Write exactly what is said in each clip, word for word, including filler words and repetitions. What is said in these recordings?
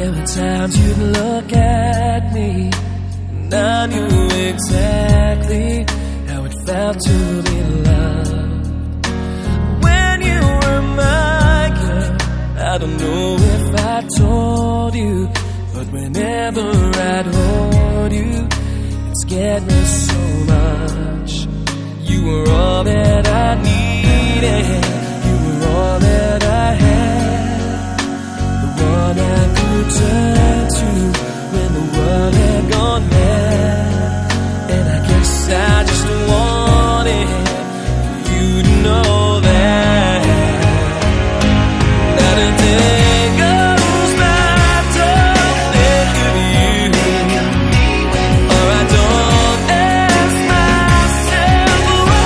There were times you'd look at me, and I knew exactly how it felt to be loved. When you were my girl, I don't know if I told you, but whenever I'd hold you, it scared me so much. You were all that I needed, you were all that I had, the one I could turn to when the world had gone mad. And I guess I just wanted for you to know that not a day goes by, don't think of you, or I don't ask myself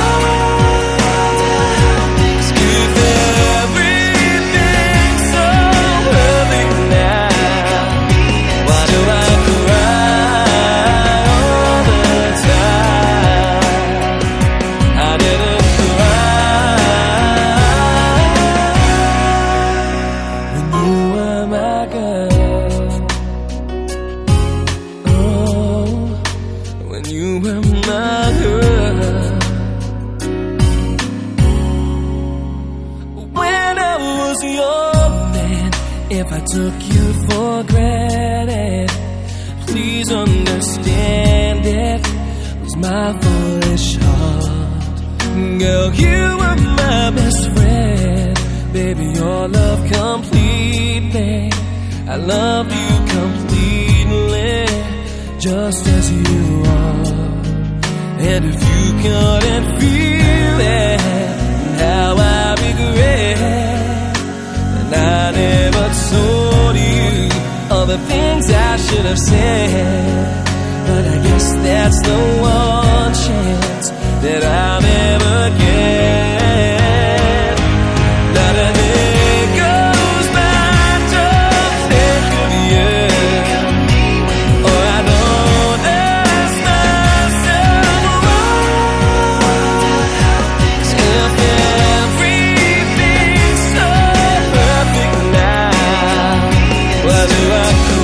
why. If everything's so perfect now, why do I cry all the time? I didn't cry when you were my girl. Oh, when you were my girl. When I was your man, if I took you for granted, please understand it was my foolish heart. Girl, you were my best friend, baby, your love completely. I love you completely, just as you are. And if you couldn't feel it, how I regret, and I never told you all the things I should have said. But I guess that's the one chance that I'll ever get. Not a day goes by, don't think of you, or I don't ask myself why. If everything's so perfect now, why do I